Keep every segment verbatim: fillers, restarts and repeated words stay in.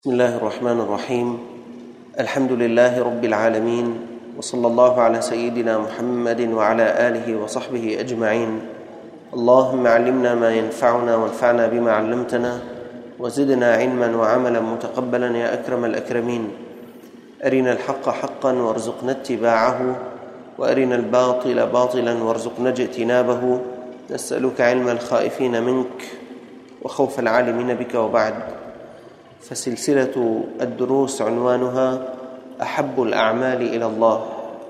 بسم الله الرحمن الرحيم. الحمد لله رب العالمين، وصلى الله على سيدنا محمد وعلى آله وصحبه أجمعين. اللهم علمنا ما ينفعنا وانفعنا بما علمتنا وزدنا علما وعملا متقبلا يا أكرم الأكرمين. أرنا الحق حقا وارزقنا اتباعه، وأرنا الباطل باطلا وارزقنا اجتنابه. نسألك علم الخائفين منك وخوف العالمين بك. وبعد، فسلسلة الدروس عنوانها أحب الأعمال إلى الله.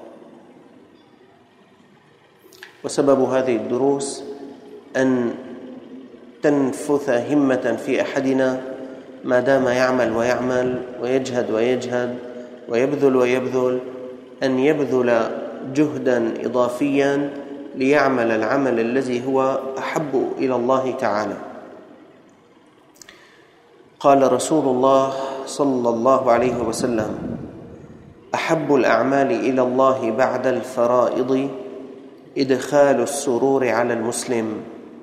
وسبب هذه الدروس أن تنفث همة في أحدنا ما دام يعمل ويعمل ويجهد ويجهد ويبذل ويبذل، أن يبذل جهدا إضافيا ليعمل العمل الذي هو أحب إلى الله تعالى. قال رسول الله صلى الله عليه وسلم: أحب الأعمال إلى الله بعد الفرائض إدخال السرور على المسلم.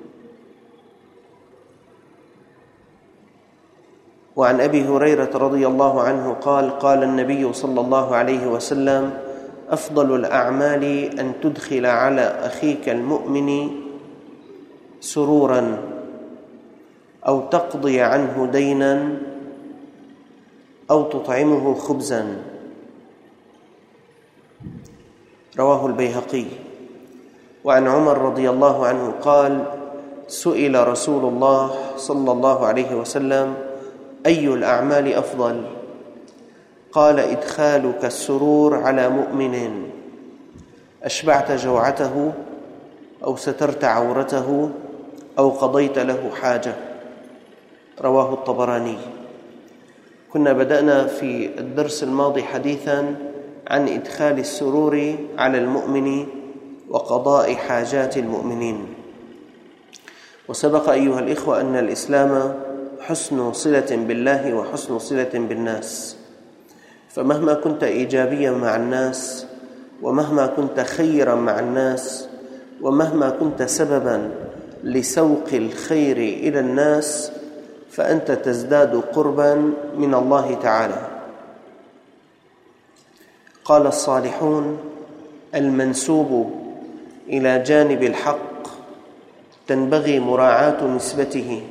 وعن أبي هريرة رضي الله عنه قال: قال النبي صلى الله عليه وسلم: أفضل الأعمال أن تدخل على أخيك المؤمن سرورا، أو تقضي عنه دينا، أو تطعمه خبزا. رواه البيهقي. وعن عمر رضي الله عنه قال: سئل رسول الله صلى الله عليه وسلم: أي الأعمال أفضل؟ قال: إدخالك السرور على مؤمن أشبعت جوعته، أو سترت عورته، أو قضيت له حاجة. رواه الطبراني. كنا بدأنا في الدرس الماضي حديثا عن إدخال السرور على المؤمن وقضاء حاجات المؤمنين. وسبق أيها الإخوة أن الإسلام حسن صلة بالله وحسن صلة بالناس، فمهما كنت إيجابيا مع الناس، ومهما كنت خيرا مع الناس، ومهما كنت سببا لسوق الخير إلى الناس، فأنت تزداد قربا من الله تعالى. قال الصالحون: المنسوب إلى جانب الحق تنبغي مراعاة نسبته.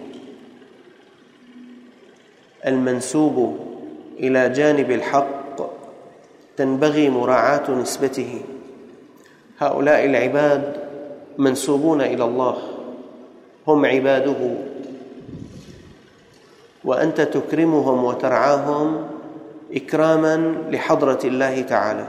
المنسوب إلى جانب الحق تنبغي مراعاة نسبته. هؤلاء العباد منسوبون إلى الله، هم عباده، وأنت تكرمهم وترعاهم إكراما لحضرة الله تعالى،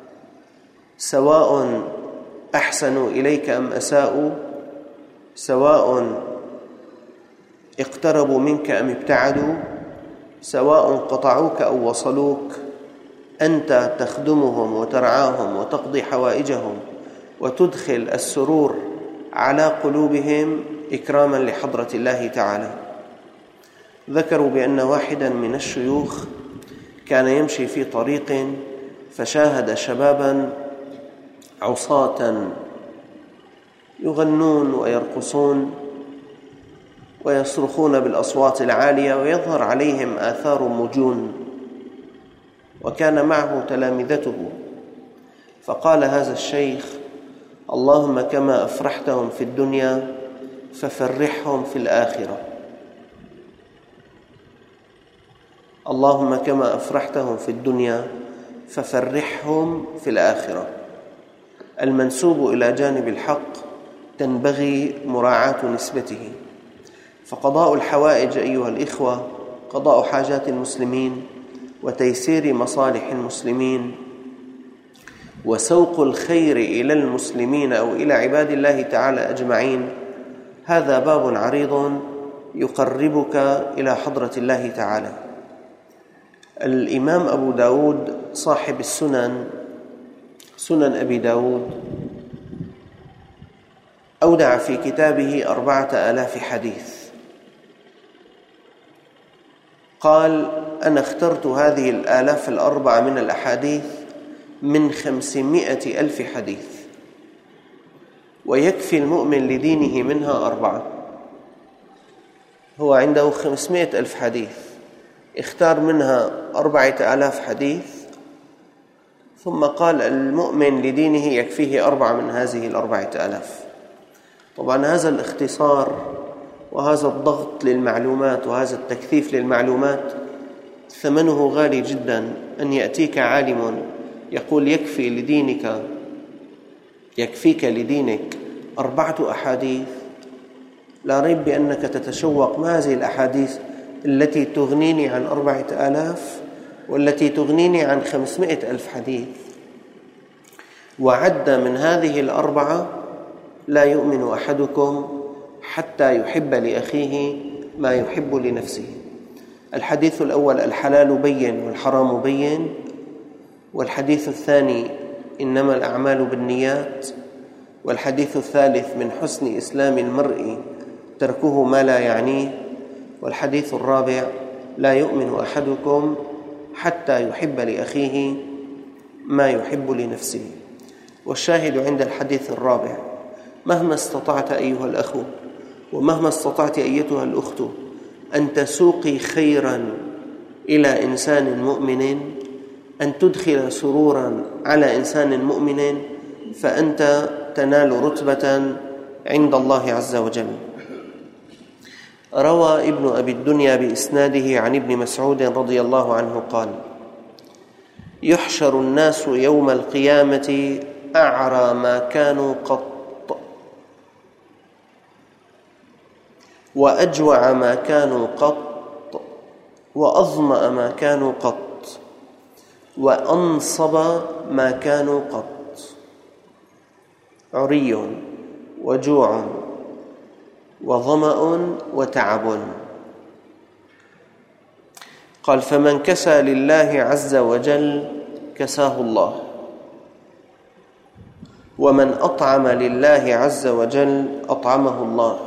سواء أحسنوا إليك أم أساءوا، سواء اقتربوا منك أم ابتعدوا، سواء قطعوك أو وصلوك، أنت تخدمهم وترعاهم وتقضي حوائجهم وتدخل السرور على قلوبهم إكراما لحضرة الله تعالى. ذكروا بأن واحدا من الشيوخ كان يمشي في طريق فشاهد شبابا عصاة يغنون ويرقصون ويصرخون بالأصوات العالية، ويظهر عليهم آثار مجون، وكان معه تلامذته. فقال هذا الشيخ: اللهم كما أفرحتهم في الدنيا ففرحهم في الآخرة. اللهم كما أفرحتهم في الدنيا ففرحهم في الآخرة. المنسوب إلى جانب الحق تنبغي مراعاة نسبته. فقضاء الحوائج أيها الإخوة، قضاء حاجات المسلمين وتيسير مصالح المسلمين وسوق الخير إلى المسلمين أو إلى عباد الله تعالى أجمعين، هذا باب عريض يقربك إلى حضرة الله تعالى. الإمام أبو داود صاحب السنن، سنن أبي داود، أودع في كتابه أربعة آلاف حديث. قال: أنا اخترت هذه الآلاف الأربعة من الأحاديث من خمسمائة ألف حديث، ويكفي المؤمن لدينه منها أربعة. هو عنده خمسمائة ألف حديث، اختار منها أربعة آلاف حديث، ثم قال المؤمن لدينه يكفيه أربعة من هذه الأربعة آلاف. طبعا هذا الاختصار وهذا الضغط للمعلومات وهذا التكثيف للمعلومات ثمنه غالي جدا. أن يأتيك عالم يقول يكفي لدينك يكفيك لدينك أربعة أحاديث، لا ريب بأنك تتشوق ما هذه الأحاديث التي تغنيني عن أربعة آلاف والتي تغنيني عن خمسمائة ألف حديث. وعد من هذه الأربعة: لا يؤمن أحدكم حتى يحب لأخيه ما يحب لنفسه. الحديث الأول: الحلال بين والحرام بين. والحديث الثاني: إنما الأعمال بالنيات. والحديث الثالث: من حسن إسلام المرء تركه ما لا يعنيه. والحديث الرابع: لا يؤمن أحدكم حتى يحب لأخيه ما يحب لنفسه. والشاهد عند الحديث الرابع: مهما استطعت أيها الأخ ومهما استطعت أيتها الأخت أن تسوقي خيرا إلى إنسان مؤمن، أن تدخل سرورا على إنسان مؤمن، فأنت تنال رتبة عند الله عز وجل. روى ابن أبي الدنيا بإسناده عن ابن مسعود رضي الله عنه قال: يحشر الناس يوم القيامة أعرى ما كانوا قط، وأجوع ما كانوا قط، وأظمأ ما كانوا قط، وأنصب ما كانوا قط. عري وجوع وظمأ وتعب. قال: فمن كسى لله عز وجل كساه الله، ومن أطعم لله عز وجل أطعمه الله،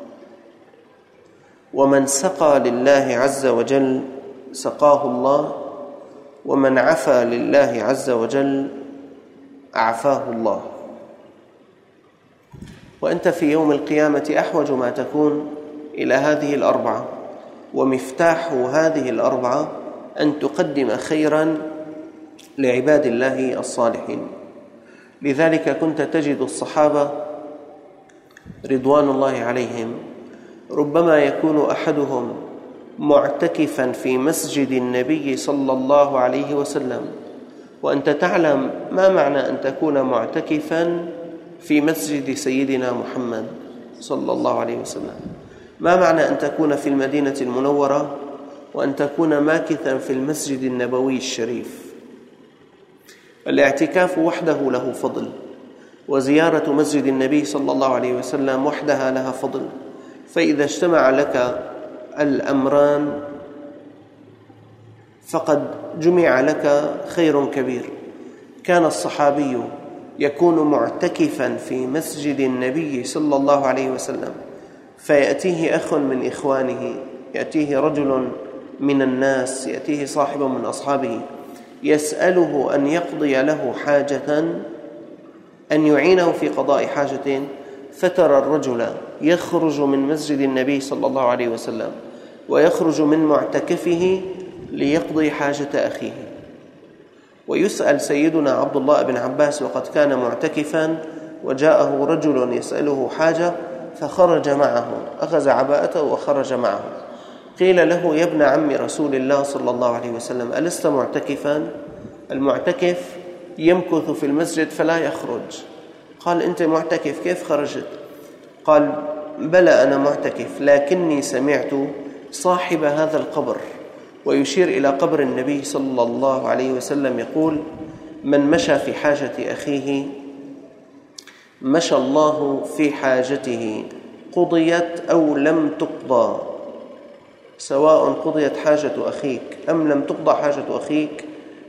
ومن سقى لله عز وجل سقاه الله، ومن عفا لله عز وجل أعفاه الله. وأنت في يوم القيامة أحوج ما تكون إلى هذه الأربعة، ومفتاح هذه الأربعة أن تقدم خيرا لعباد الله الصالحين. لذلك كنت تجد الصحابة رضوان الله عليهم ربما يكون أحدهم معتكفا في مسجد النبي صلى الله عليه وسلم. وأنت تعلم ما معنى أن تكون معتكفا في مسجد سيدنا محمد صلى الله عليه وسلم، ما معنى أن تكون في المدينة المنورة وأن تكون ماكثا في المسجد النبوي الشريف. الاعتكاف وحده له فضل، وزيارة مسجد النبي صلى الله عليه وسلم وحدها لها فضل. فإذا اجتمع لك الأمران فقد جمع لك خير كبير. كان الصحابي يكون معتكفا في مسجد النبي صلى الله عليه وسلم، فيأتيه أخ من إخوانه، يأتيه رجل من الناس، يأتيه صاحب من أصحابه، يسأله أن يقضي له حاجة، أن يعينه في قضاء حاجة، فترى الرجل يخرج من مسجد النبي صلى الله عليه وسلم ويخرج من معتكفه ليقضي حاجة أخيه. ويسأل سيدنا عبد الله بن عباس وقد كان معتكفا، وجاءه رجل يسأله حاجة فخرج معه، أخذ عباءته وخرج معه. قيل له: يا ابن عم رسول الله صلى الله عليه وسلم، ألست معتكفا؟ المعتكف يمكث في المسجد فلا يخرج. قال: أنت معتكف كيف خرجت؟ قال: بلى أنا معتكف، لكني سمعت صاحب هذا القبر، ويشير إلى قبر النبي صلى الله عليه وسلم، يقول: من مشى في حاجة أخيه مشى الله في حاجته، قضيت أو لم تقضى، سواء قضيت حاجة أخيك أم لم تقضى حاجة أخيك،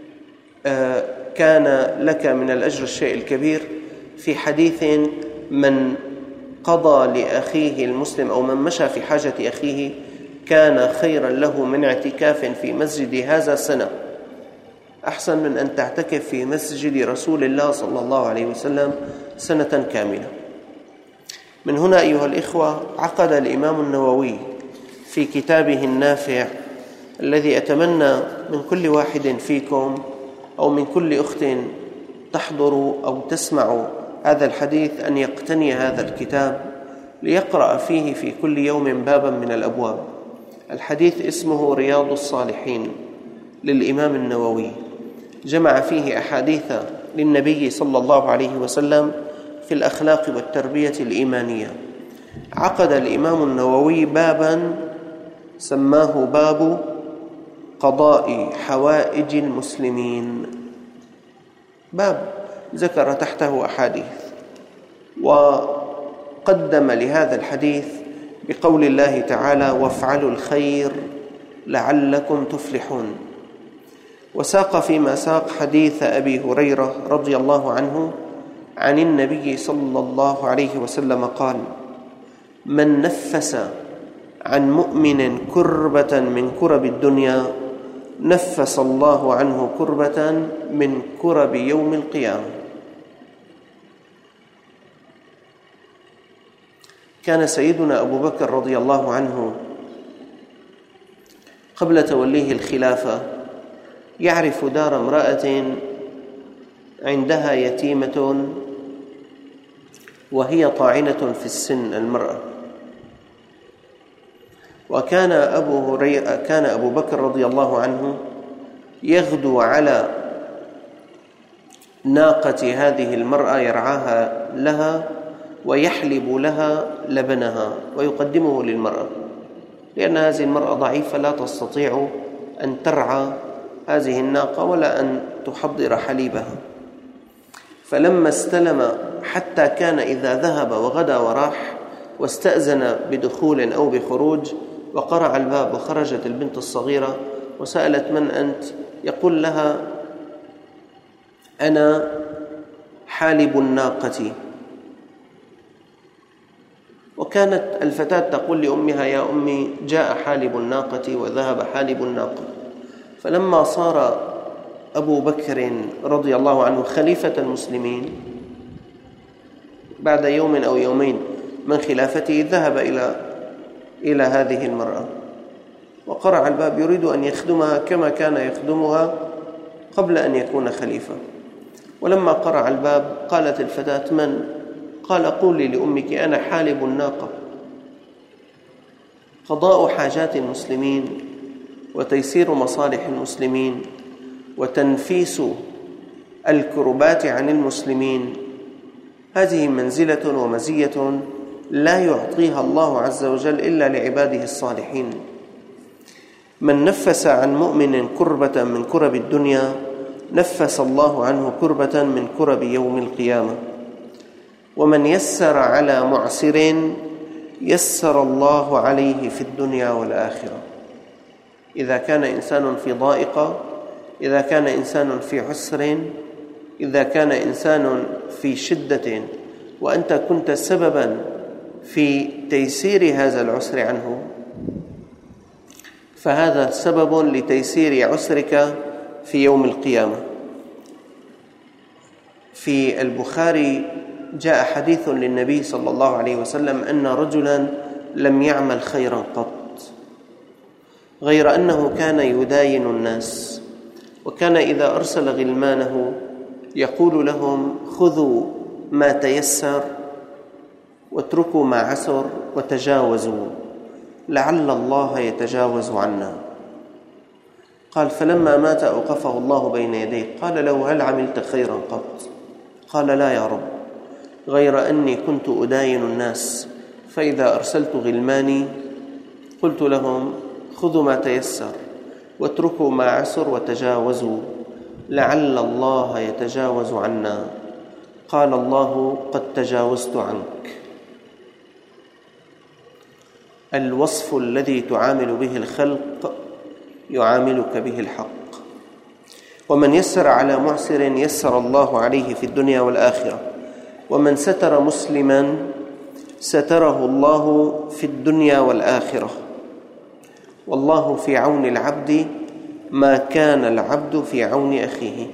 كان لك من الأجر الشيء الكبير. في حديث: من قضى لأخيه المسلم أو من مشى في حاجة أخيه كان خيرا له من اعتكاف في مسجد هذا سنة، أحسن من أن تعتكف في مسجد رسول الله صلى الله عليه وسلم سنة كاملة. من هنا أيها الإخوة عقد الإمام النووي في كتابه النافع الذي أتمنى من كل واحد فيكم أو من كل أخت تحضر أو تسمع هذا الحديث أن يقتني هذا الكتاب ليقرأ فيه في كل يوم بابا من الأبواب. الحديث اسمه رياض الصالحين للإمام النووي، جمع فيه أحاديث للنبي صلى الله عليه وسلم في الأخلاق والتربية الإيمانية. عقد الإمام النووي بابا سماه باب قضاء حوائج المسلمين، باب ذكر تحته أحاديث، وقدم لهذا الحديث بقول الله تعالى: وافعلوا الخير لعلكم تفلحون. وساق فيما ساق حديث أبي هريرة رضي الله عنه عن النبي صلى الله عليه وسلم قال: من نفس عن مؤمن كربة من كرب الدنيا نفس الله عنه كربة من كرب يوم القيامة. كان سيدنا أبو بكر رضي الله عنه قبل توليه الخلافة يعرف دار امرأة عندها يتيمة وهي طاعنة في السن المرأة. وكان أبو هريرة كان أبو بكر رضي الله عنه يغدو على ناقة هذه المرأة يرعاها لها ويحلب لها لبنها ويقدمه للمرأة، لأن هذه المرأة ضعيفة لا تستطيع أن ترعى هذه الناقة ولا أن تحضر حليبها. فلما استلم حتى كان إذا ذهب وغدا وراح واستأذن بدخول أو بخروج وقرع الباب وخرجت البنت الصغيرة وسألت: من أنت؟ يقول لها: أنا حالب الناقة. وكانت الفتاة تقول لأمها: يا أمي، جاء حالب الناقة وذهب حالب الناقة. فلما صار أبو بكر رضي الله عنه خليفة المسلمين بعد يوم أو يومين من خلافته ذهب إلى إلى هذه المرأة وقرع الباب يريد أن يخدمها كما كان يخدمها قبل أن يكون خليفة. ولما قرع الباب قالت الفتاة: من؟ قال: قولي لأمك أنا حالب الناقة. قضاء حاجات المسلمين وتيسير مصالح المسلمين وتنفيس الكربات عن المسلمين، هذه منزلة ومزية لا يعطيها الله عز وجل إلا لعباده الصالحين. من نفس عن مؤمن كربة من كرب الدنيا نفس الله عنه كربة من كرب يوم القيامة. ومن يسر على معسر يسر الله عليه في الدنيا والآخرة. إذا كان إنسان في ضائقة، إذا كان إنسان في عسر، إذا كان إنسان في شدة وأنت كنت سببا في تيسير هذا العسر عنه، فهذا سبب لتيسير عسرك في يوم القيامة. في البخاري جاء حديث للنبي صلى الله عليه وسلم أن رجلا لم يعمل خيرا قط غير أنه كان يداين الناس، وكان إذا أرسل غلمانه يقول لهم: خذوا ما تيسر واتركوا ما عسر وتجاوزوا لعل الله يتجاوز عنا. قال: فلما مات أوقفه الله بين يديه قال له: هل عملت خيرا قط؟ قال: لا يا رب، غير أني كنت أداين الناس، فإذا أرسلت غلماني قلت لهم: خذوا ما تيسر واتركوا ما عسر وتجاوزوا لعل الله يتجاوز عنا. قال الله: قد تجاوزت عنك. الوصف الذي تعامل به الخلق يعاملك به الحق. ومن يسر على معسر يسر الله عليه في الدنيا والآخرة. ومن ستر مسلما ستره الله في الدنيا والآخرة. والله في عون العبد ما كان العبد في عون أخيه.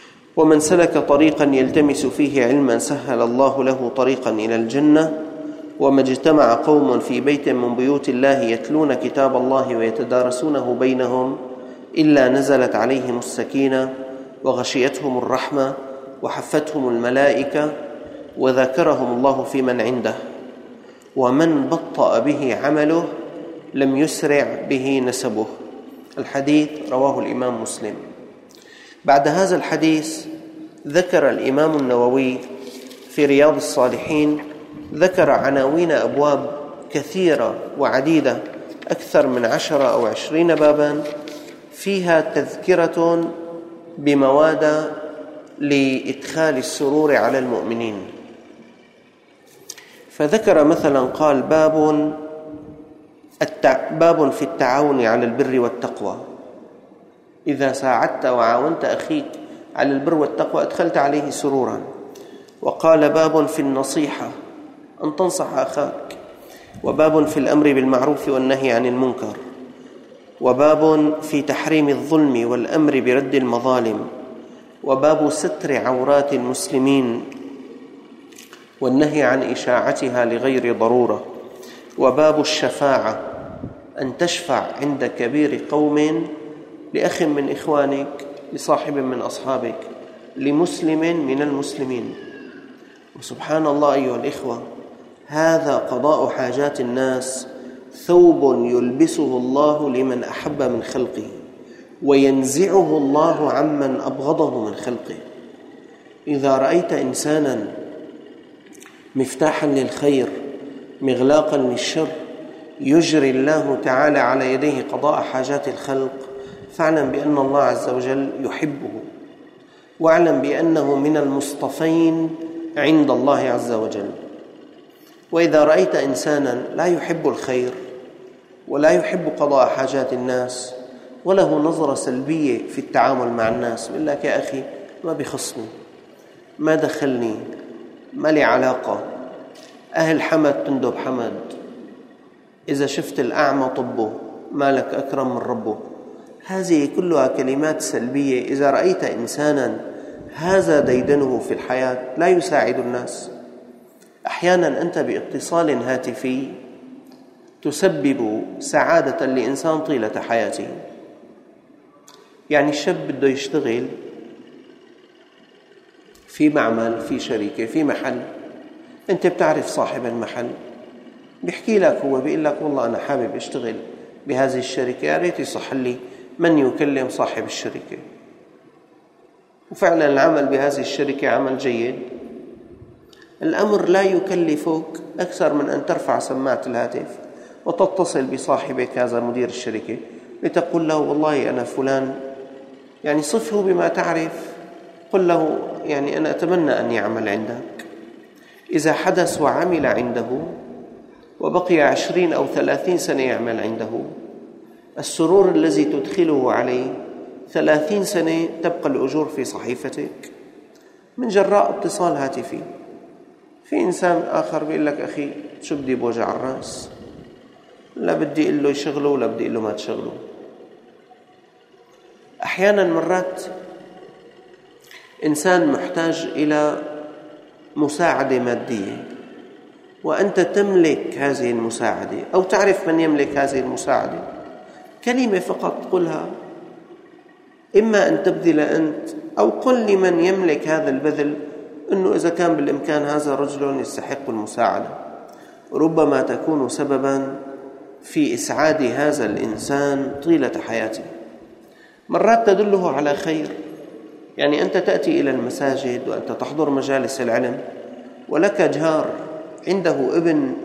ومن سلك طريقا يلتمس فيه علما سهل الله له طريقا إلى الجنة. وما اجتمع قوم في بيت من بيوت الله يتلون كتاب الله ويتدارسونه بينهم إلا نزلت عليهم السكينة وغشيتهم الرحمة وحفتهم الملائكة وذكرهم الله في من عنده ومن بطأ به عمله لم يسرع به نسبه. الحديث رواه الإمام مسلم. بعد هذا الحديث ذكر الإمام النووي في رياض الصالحين ذكر عناوين أبواب كثيرة وعديدة أكثر من عشرة أو عشرين بابا فيها تذكرة بمواد لإدخال السرور على المؤمنين. فذكر مثلا قال باب باب في التعاون على البر والتقوى، إذا ساعدت وعاونت أخيك على البر والتقوى أدخلت عليه سرورا. وقال باب في النصيحة، أن تنصح أخاك. وباب في الأمر بالمعروف والنهي عن المنكر. وباب في تحريم الظلم والأمر برد المظالم. وباب ستر عورات المسلمين والنهي عن إشاعتها لغير ضرورة. وباب الشفاعة، أن تشفع عند كبير قوم لأخ من إخوانك، لصاحب من أصحابك، لمسلم من المسلمين. وسبحان الله أيها الإخوة، هذا قضاء حاجات الناس ثوب يلبسه الله لمن أحب من خلقه وينزعه الله عمن أبغضه من خلقه. إذا رأيت إنسانا مفتاحا للخير مغلاقا للشر يجري الله تعالى على يديه قضاء حاجات الخلق، فاعلم بأن الله عز وجل يحبه، واعلم بأنه من المصطفين عند الله عز وجل. وإذا رأيت إنسانا لا يحب الخير ولا يحب قضاء حاجات الناس وله نظرة سلبية في التعامل مع الناس، يقول لك يا أخي ما بيخصني، ما دخلني، ما لي علاقة، أهل حمد تندب حمد، إذا شفت الأعمى طبه، ما لك أكرم من ربه. هذه كلها كلمات سلبية. إذا رأيت إنسانا هذا ديدنه في الحياة لا يساعد الناس، أحيانا أنت باتصال هاتفي تسبب سعادة لإنسان طيلة حياته. يعني الشاب بده يشتغل في معمل، في شركة، في محل، أنت بتعرف صاحب المحل، بيحكي لك هو، بيقول لك والله أنا حابب أشتغل بهذه الشركة، يا ريت يصح لي من يكلم صاحب الشركة. وفعلا العمل بهذه الشركة عمل جيد. الأمر لا يكلفك أكثر من أن ترفع سماعة الهاتف وتتصل بصاحبك هذا مدير الشركة لتقول له والله أنا فلان، يعني صفه بما تعرف، قل له يعني أنا أتمنى أن يعمل عندك. إذا حدث وعمل عنده وبقي عشرين أو ثلاثين سنة يعمل عنده، السرور الذي تدخله عليه ثلاثين سنة تبقى الأجور في صحيفتك من جراء اتصال هاتفي. في إنسان آخر بيقول لك أخي شو بدي بوجع الرأس، لا بدي أقول له يشغله ولا بدي أقول له ما تشغله. أحيانا مرات إنسان محتاج إلى مساعدة مادية وأنت تملك هذه المساعدة أو تعرف من يملك هذه المساعدة، كلمة فقط قلها، إما أن تبذل أنت أو قل لمن يملك هذا البذل أنه إذا كان بالإمكان هذا رجل يستحق المساعدة، ربما تكون سببا في إسعاد هذا الإنسان طيلة حياته. مرات تدله على خير، يعني أنت تأتي إلى المساجد وأنت تحضر مجالس العلم ولك جار عنده ابن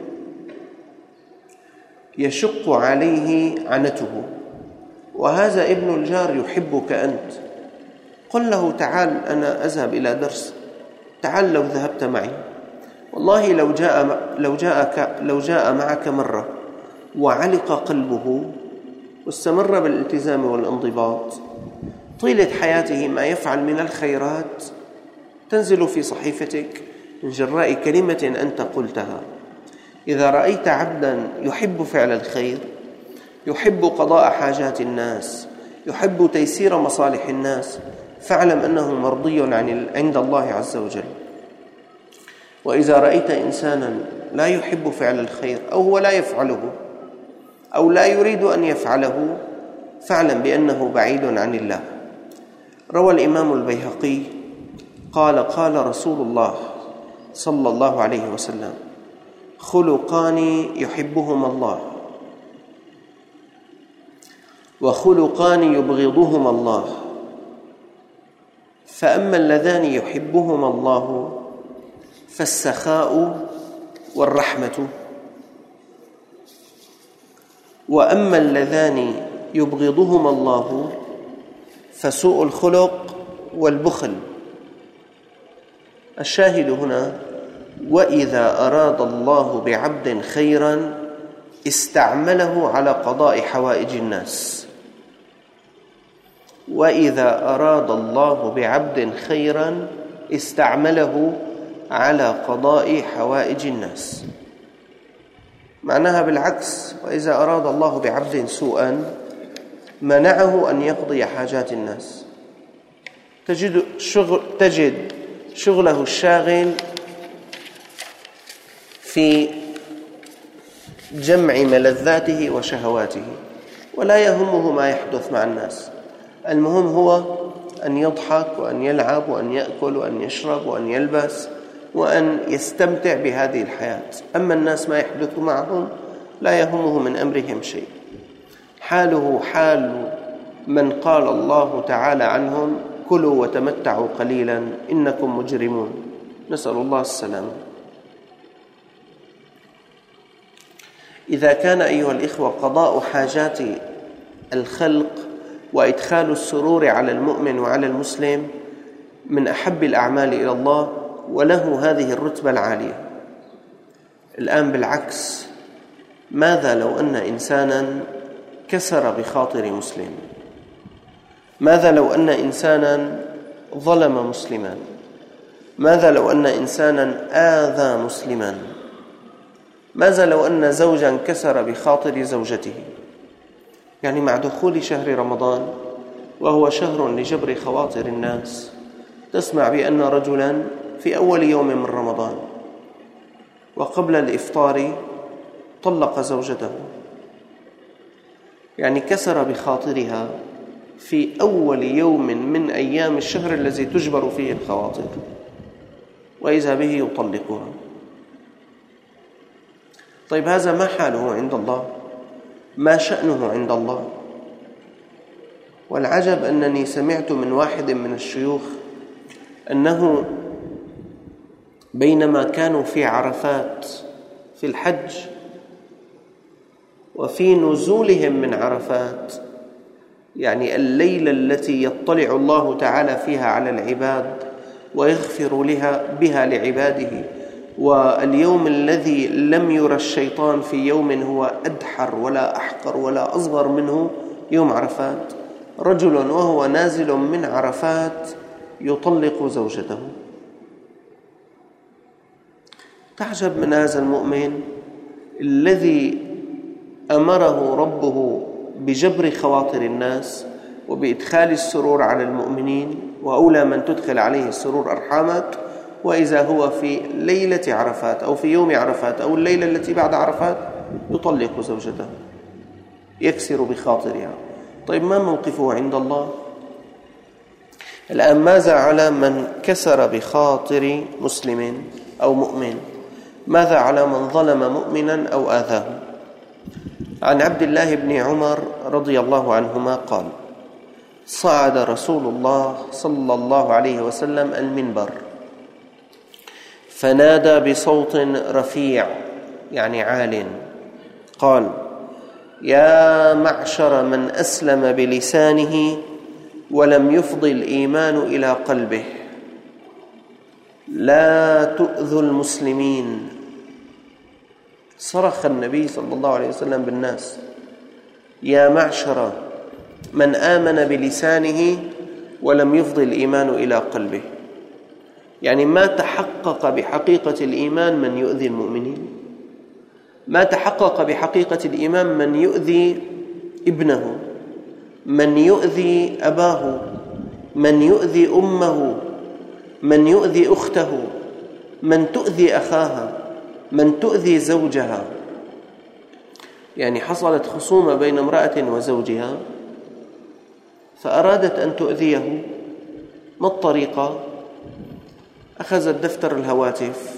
يشق عليه عنته، وهذا ابن الجار يحبك أنت، قل له تعال أنا أذهب إلى درس، تعال لو ذهبت معي، والله لو جاء لو جاءك لو جاء معك مرة وعلق قلبه واستمر بالالتزام والانضباط طيلة حياته ما يفعل من الخيرات تنزل في صحيفتك من جراء كلمة أنت قلتها. إذا رأيت عبدا يحب فعل الخير، يحب قضاء حاجات الناس، يحب تيسير مصالح الناس، فاعلم أنه مرضي عن عند الله عز وجل. وإذا رأيت إنسانا لا يحب فعل الخير أو هو لا يفعله أو لا يريد أن يفعله فاعلم بأنه بعيد عن الله. روى الإمام البيهقي قال قال رسول الله صلى الله عليه وسلم: خلقان يحبهما الله وخلقان يبغضهما الله، فأما اللذان يحبهما الله فالسخاء والرحمة، وأما اللذان يبغضهما الله فسوء الخلق والبخل. الشاهد هنا: وإذا أراد الله بعبد خيرا استعمله على قضاء حوائج الناس. وإذا أراد الله بعبد خيرا استعمله على قضاء حوائج الناس. معناها بالعكس: وإذا أراد الله بعبد سوءا منعه أن يقضي حاجات الناس. تجد, شغل تجد شغله الشاغل في جمع ملذاته وشهواته، ولا يهمه ما يحدث مع الناس. المهم هو أن يضحك وأن يلعب وأن يأكل وأن يشرب وأن يلبس وأن يستمتع بهذه الحياة. أما الناس ما يحدث معهم لا يهمه من أمرهم شيء. حاله حال من قال الله تعالى عنهم: كلوا وتمتعوا قليلا إنكم مجرمون. نسأل الله السلامة. إذا كان أيها الإخوة قضاء حاجات الخلق وإدخال السرور على المؤمن وعلى المسلم من أحب الأعمال إلى الله وله هذه الرتبة العالية، الآن بالعكس: ماذا لو أن إنسانا كسر بخاطر مسلم؟ ماذا لو أن إنسانا ظلم مسلما؟ ماذا لو أن إنسانا آذى مسلما؟ ماذا لو أن زوجا كسر بخاطر زوجته؟ يعني مع دخول شهر رمضان وهو شهر لجبر خواطر الناس، تسمع بأن رجلا في أول يوم من رمضان وقبل الإفطار طلق زوجته، يعني كسر بخاطرها في أول يوم من أيام الشهر الذي تجبر فيه الخواطر، وإذا به يطلقها. طيب هذا ما حاله عند الله؟ ما شأنه عند الله؟ والعجب أنني سمعت من واحد من الشيوخ أنه بينما كانوا في عرفات في الحج وفي نزولهم من عرفات، يعني الليلة التي يطلع الله تعالى فيها على العباد ويغفر لها بها لعباده، واليوم الذي لم يرى الشيطان في يوم هو أدحر ولا أحقر ولا أصغر منه يوم عرفات، رجل وهو نازل من عرفات يطلق زوجته. تعجب من هذا المؤمن الذي أمره ربه بجبر خواطر الناس وبإدخال السرور على المؤمنين، وأولى من تدخل عليه السرور أرحامك، وإذا هو في ليلة عرفات أو في يوم عرفات أو الليلة التي بعد عرفات يطلق زوجته، يكسر بخاطرها. طيب ما موقفه عند الله؟ الآن ماذا على من كسر بخاطر مسلم أو مؤمن؟ ماذا على من ظلم مؤمنا أو آذاه؟ عن عبد الله بن عمر رضي الله عنهما قال: صعد رسول الله صلى الله عليه وسلم المنبر فنادى بصوت رفيع، يعني عال، قال: يا معشر من أسلم بلسانه ولم يفض الإيمان إلى قلبه، لا تؤذوا المسلمين. صرخ النبي صلى الله عليه وسلم بالناس: يا معشر من آمن بلسانه ولم يفض الإيمان إلى قلبه، يعني ما تحقق بحقيقة الإيمان من يؤذي المؤمنين، ما تحقق بحقيقة الإيمان من يؤذي ابنه، من يؤذي أباه، من يؤذي أمه، من يؤذي أخته. من تؤذي أخاها، من تؤذي زوجها. يعني حصلت خصومة بين امرأة وزوجها فأرادت أن تؤذيه، ما الطريقة؟ أخذت دفتر الهواتف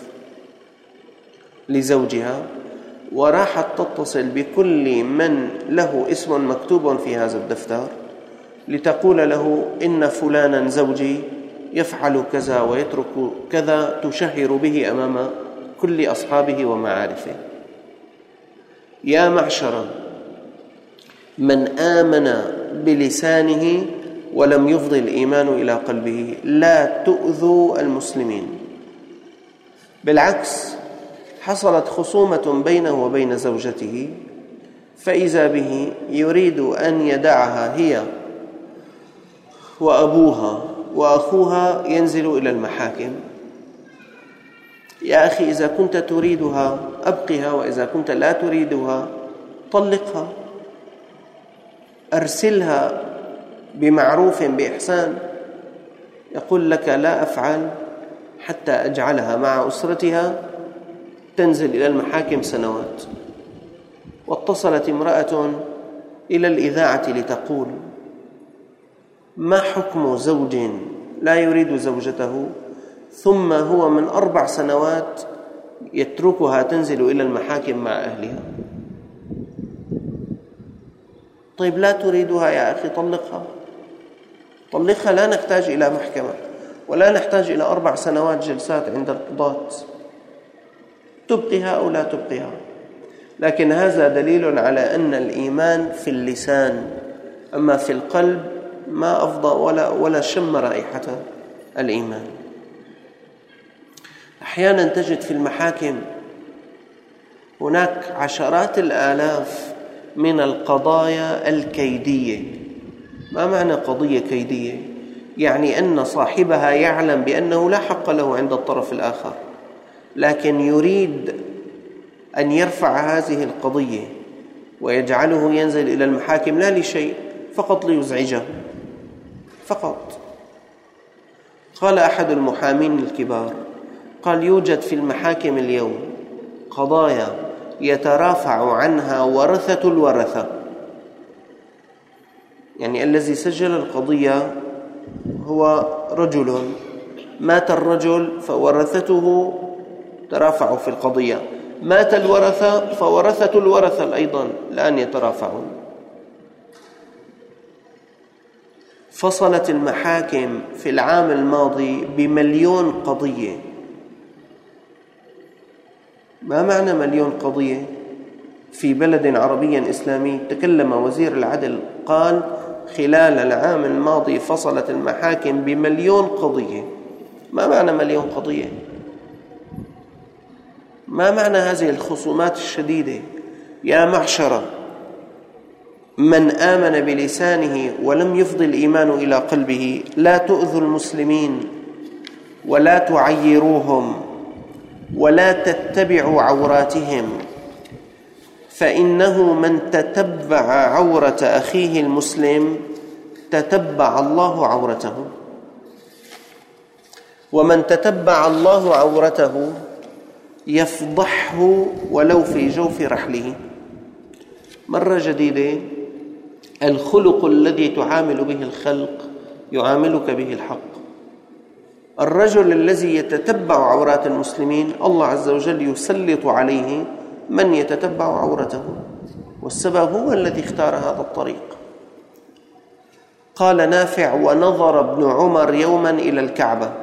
لزوجها وراحت تتصل بكل من له اسم مكتوب في هذا الدفتر لتقول له إن فلانا زوجي يفعل كذا ويترك كذا، تشهر به أمام كل أصحابه ومعارفه. يا معشر من آمن بلسانه ولم يفض الإيمان إلى قلبه لا تؤذوا المسلمين. بالعكس، حصلت خصومة بينه وبين زوجته فإذا به يريد أن يدعها هي وأبوها وأخوها ينزل إلى المحاكم. يا أخي، إذا كنت تريدها أبقها، وإذا كنت لا تريدها طلقها، أرسلها بمعروف بإحسان. يقول لك لا أفعل حتى أجعلها مع أسرتها تنزل إلى المحاكم سنوات. واتصلت امرأة إلى الإذاعة لتقول ما حكم زوج لا يريد زوجته ثم هو من أربع سنوات يتركها تنزل إلى المحاكم مع أهلها؟ طيب لا تريدها يا أخي، طلقها طلقها، لا نحتاج إلى محكمة ولا نحتاج إلى أربع سنوات جلسات عند القضاة، تبقيها أو لا تبقيها. لكن هذا دليل على أن الإيمان في اللسان، أما في القلب ما أفضى ولا, ولا شم رائحة الإيمان. أحيانا تجد في المحاكم هناك عشرات الآلاف من القضايا الكيدية. ما معنى قضية كيدية؟ يعني أن صاحبها يعلم بأنه لا حق له عند الطرف الآخر، لكن يريد أن يرفع هذه القضية ويجعله ينزل إلى المحاكم لا لشيء، فقط ليزعجه فقط. قال أحد المحامين الكبار، قال يوجد في المحاكم اليوم قضايا يترافع عنها ورثة الورثة، يعني الذي سجل القضية هو رجل، مات الرجل فورثته ترافعوا في القضية، مات الورثة فورثة الورثة أيضا الآن يترافعون. فصلت المحاكم في العام الماضي بمليون قضية. ما معنى مليون قضية؟ في بلد عربي إسلامي تكلم وزير العدل قال خلال العام الماضي فصلت المحاكم بمليون قضية. ما معنى مليون قضية؟ ما معنى هذه الخصومات الشديدة؟ يا معشر من آمن بلسانه ولم يفض الإيمان إلى قلبه لا تؤذوا المسلمين ولا تعيروهم ولا تتبعوا عوراتهم، فإنه من تتبع عورة أخيه المسلم تتبع الله عورته، ومن تتبع الله عورته يفضحه ولو في جوف رحله. مرة جديدة، الخلق الذي تعامل به الخلق يعاملك به الحق. الرجل الذي يتتبع عورات المسلمين الله عز وجل يسلط عليه من يتتبع عورته، والسبب هو الذي اختار هذا الطريق. قال نافع ونظر ابن عمر يوما إلى الكعبة.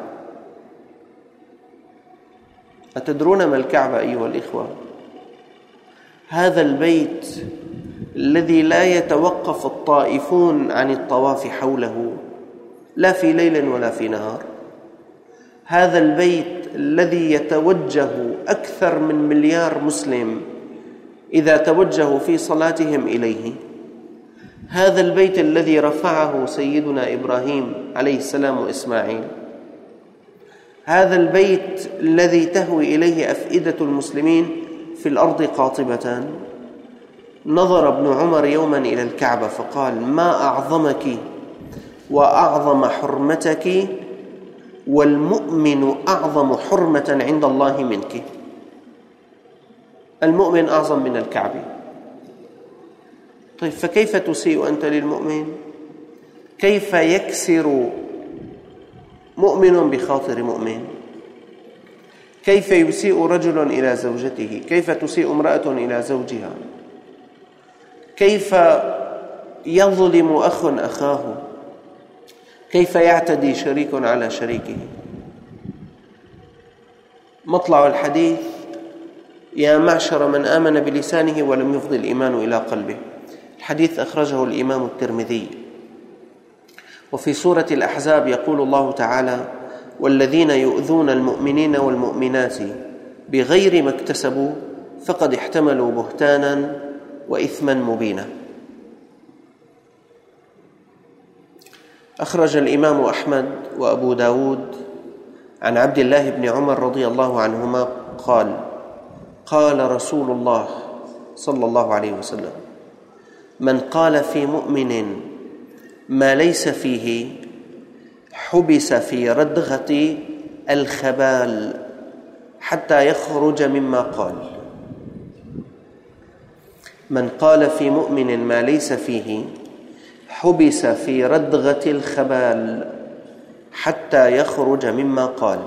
أتدرون ما الكعبة أيها الإخوة؟ هذا البيت الذي لا يتوقف الطائفون عن الطواف حوله لا في ليل ولا في نهار، هذا البيت الذي يتوجه أكثر من مليار مسلم إذا توجهوا في صلاتهم إليه، هذا البيت الذي رفعه سيدنا إبراهيم عليه السلام وإسماعيل، هذا البيت الذي تهوي إليه أفئدة المسلمين في الأرض قاطبة. نظر ابن عمر يوما إلى الكعبة فقال ما أعظمك وأعظم حرمتك والمؤمن أعظم حرمة عند الله منك. المؤمن أعظم من الكعبة. طيب فكيف تسيء أنت للمؤمن؟ كيف يكسر مؤمن بخاطر مؤمن؟ كيف يسيء رجل إلى زوجته؟ كيف تسيء امرأة إلى زوجها؟ كيف يظلم أخ أخاه؟ كيف يعتدي شريك على شريكه؟ مطلع الحديث: يا معشر من آمن بلسانه ولم يفض الإيمان إلى قلبه. الحديث أخرجه الإمام الترمذي. وفي سورة الأحزاب يقول الله تعالى: والذين يؤذون المؤمنين والمؤمنات بغير ما اكتسبوا فقد احتملوا بهتانا وإثما مبينا. أخرج الإمام أحمد وأبو داود عن عبد الله بن عمر رضي الله عنهما قال: قال رسول الله صلى الله عليه وسلم: من قال في مؤمن ما ليس فيه حبس في ردغة الخبال حتى يخرج مما قال. من قال في مؤمن ما ليس فيه حبس في ردغة الخبال حتى يخرج مما قال.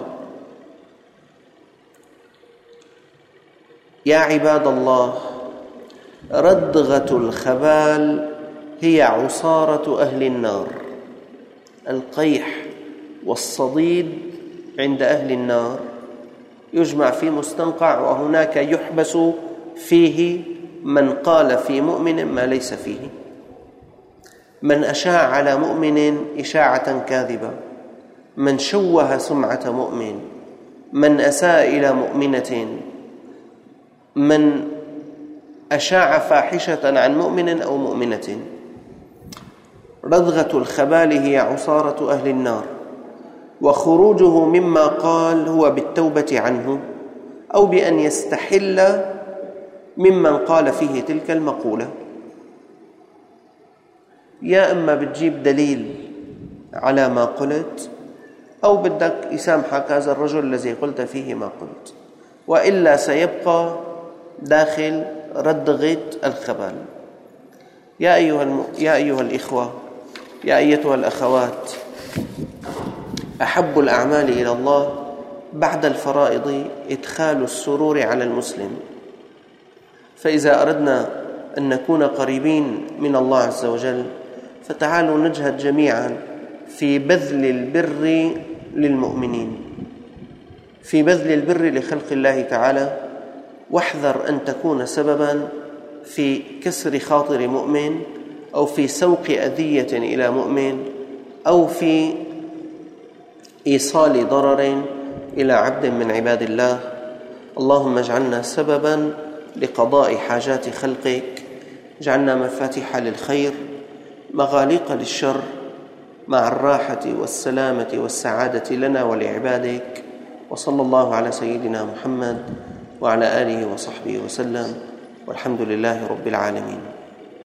يا عباد الله، ردغة الخبال هي عصارة أهل النار. القيح والصديد عند أهل النار يجمع في مستنقع، وهناك يحبس فيه من قال في مؤمن ما ليس فيه، من أشاع على مؤمن إشاعة كاذبة، من شوه سمعة مؤمن، من أساء إلى مؤمنة، من أشاع فاحشة عن مؤمن أو مؤمنة. ردغة الخبال هي عصارة أهل النار، وخروجه مما قال هو بالتوبة عنه أو بأن يستحل ممن قال فيه تلك المقولة. يا إما بتجيب دليل على ما قلت، أو بدك يسامحك هذا الرجل الذي قلت فيه ما قلت، وإلا سيبقى داخل ردغة الخبال. يا أيها, الم... يا أيها الإخوة، يا أيتها الأخوات، أحب الأعمال إلى الله بعد الفرائض إدخال السرور على المسلم. فإذا أردنا أن نكون قريبين من الله عز وجل فتعالوا نجهد جميعا في بذل البر للمؤمنين، في بذل البر لخلق الله تعالى، واحذر أن تكون سببا في كسر خاطر مؤمن أو في سوق أذية إلى مؤمن أو في إيصال ضرر إلى عبد من عباد الله. اللهم اجعلنا سببا لقضاء حاجات خلقك، اجعلنا مفاتيح للخير مغاليق للشر، مع الراحة والسلامة والسعادة لنا ولعبادك. وصلى الله على سيدنا محمد وعلى آله وصحبه وسلم، والحمد لله رب العالمين.